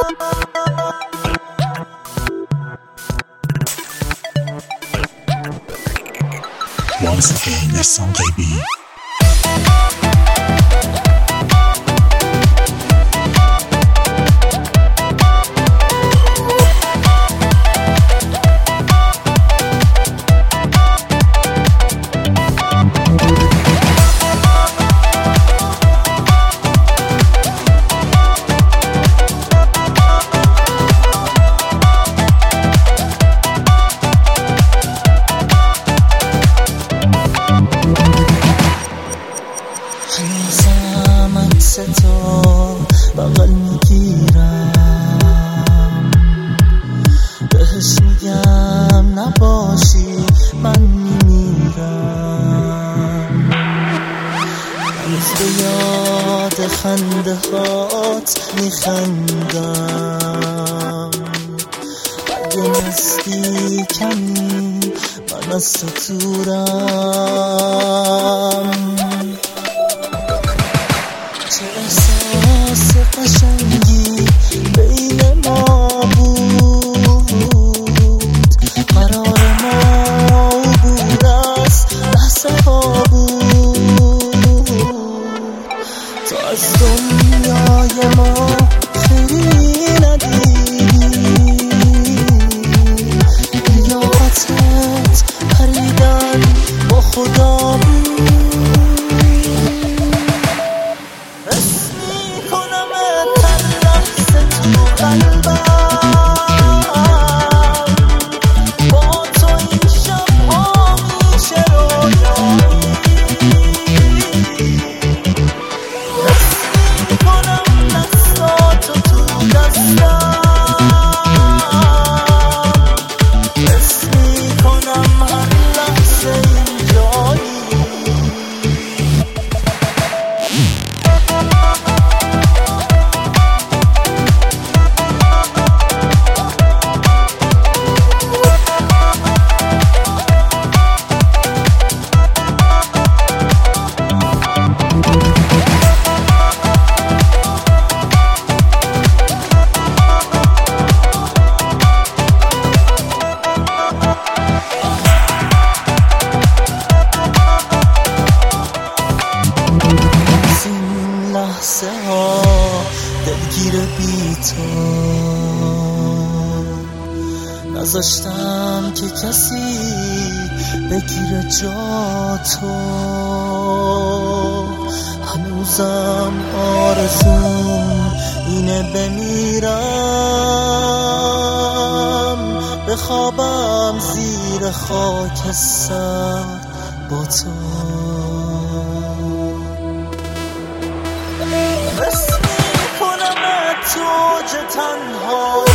Once again, that song, baby. تو بغل میگیرم، بهش میگم نباشی من میمیرم. هنوز به یاد خنده هات میخندم، اگه مستی کمی من از ستورم. چه احساس قشنگی بین ما بود، قرار ما بود از لحظه ها بود. تو از دنیای ما خیلی ندیدی، لیاقتت پریدن با خدا بود. لحظه ها دلگیر بی تو، نذاشتم که کسی بگیره جا تو. هنوزم آرزوم اینه بمیرم، بخوابم زیر خاکستر با تو. حس میکنم تو اوج تنهایی